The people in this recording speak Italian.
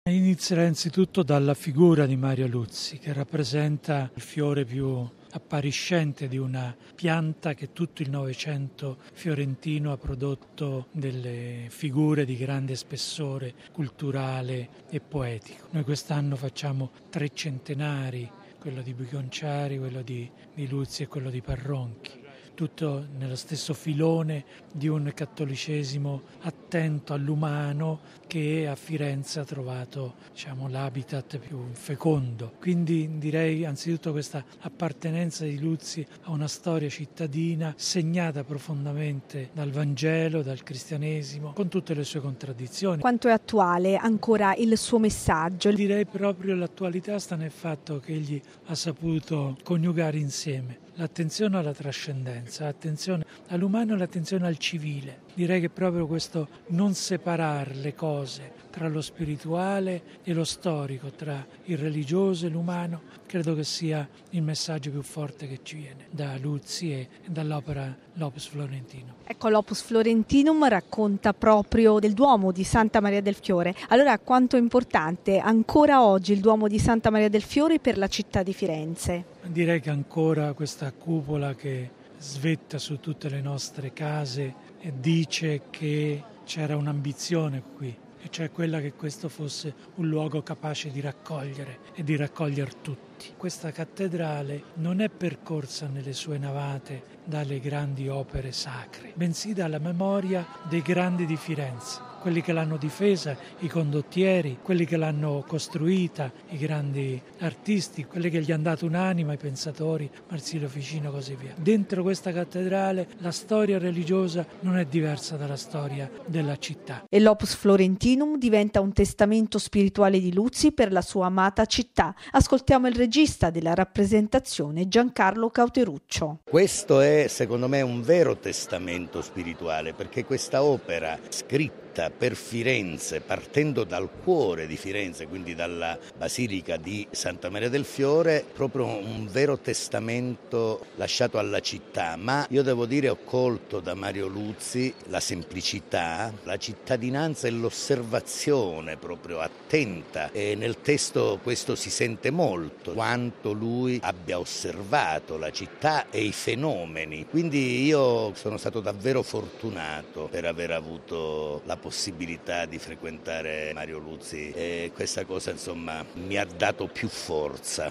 Inizierei innanzitutto dalla figura di Mario Luzzi, che rappresenta il fiore più appariscente di una pianta che tutto il Novecento fiorentino ha prodotto delle figure di grande spessore culturale e poetico. Noi quest'anno facciamo 3 centenari, quello di Biconciari, quello di Luzzi e quello di Parronchi. Tutto nello stesso filone di un cattolicesimo attento all'umano che a Firenze ha trovato, l'habitat più fecondo. Quindi direi anzitutto questa appartenenza di Luzzi a una storia cittadina segnata profondamente dal Vangelo, dal cristianesimo, con tutte le sue contraddizioni. Quanto è attuale ancora il suo messaggio? Direi proprio l'attualità sta nel fatto che egli ha saputo coniugare insieme l'attenzione alla trascendenza, l'attenzione all'umano e l'attenzione al civile. Direi che proprio questo non separare le cose tra lo spirituale e lo storico, tra il religioso e l'umano, credo che sia il messaggio più forte che ci viene da Luzzi e dall'opera L'Opus Florentinum. Ecco, l'Opus Florentinum racconta proprio del Duomo di Santa Maria del Fiore. Allora, quanto è importante ancora oggi il Duomo di Santa Maria del Fiore per la città di Firenze? Direi che ancora questa cupola che svetta su tutte le nostre case e dice che c'era un'ambizione qui, e cioè quella che questo fosse un luogo capace di raccogliere e di raccogliere tutti. Questa cattedrale non è percorsa nelle sue navate dalle grandi opere sacre, bensì dalla memoria dei grandi di Firenze, quelli che l'hanno difesa, i condottieri, quelli che l'hanno costruita, i grandi artisti, quelli che gli hanno dato un'anima, i pensatori, Marsilio Ficino e così via. Dentro questa cattedrale la storia religiosa non è diversa dalla storia della città. E l'Opus Florentinum diventa un testamento spirituale di Luzzi per la sua amata città. Ascoltiamo il regista della rappresentazione, Giancarlo Cauteruccio. Questo è, secondo me, un vero testamento spirituale, perché questa opera scritta per Firenze, partendo dal cuore di Firenze, quindi dalla Basilica di Santa Maria del Fiore, proprio un vero testamento lasciato alla città. Ma io devo dire, ho colto da Mario Luzzi la semplicità, la cittadinanza e l'osservazione proprio attenta, e nel testo questo si sente molto, quanto lui abbia osservato la città e i fenomeni. Quindi io sono stato davvero fortunato per aver avuto la possibilità di frequentare Mario Luzzi, e questa cosa insomma mi ha dato più forza.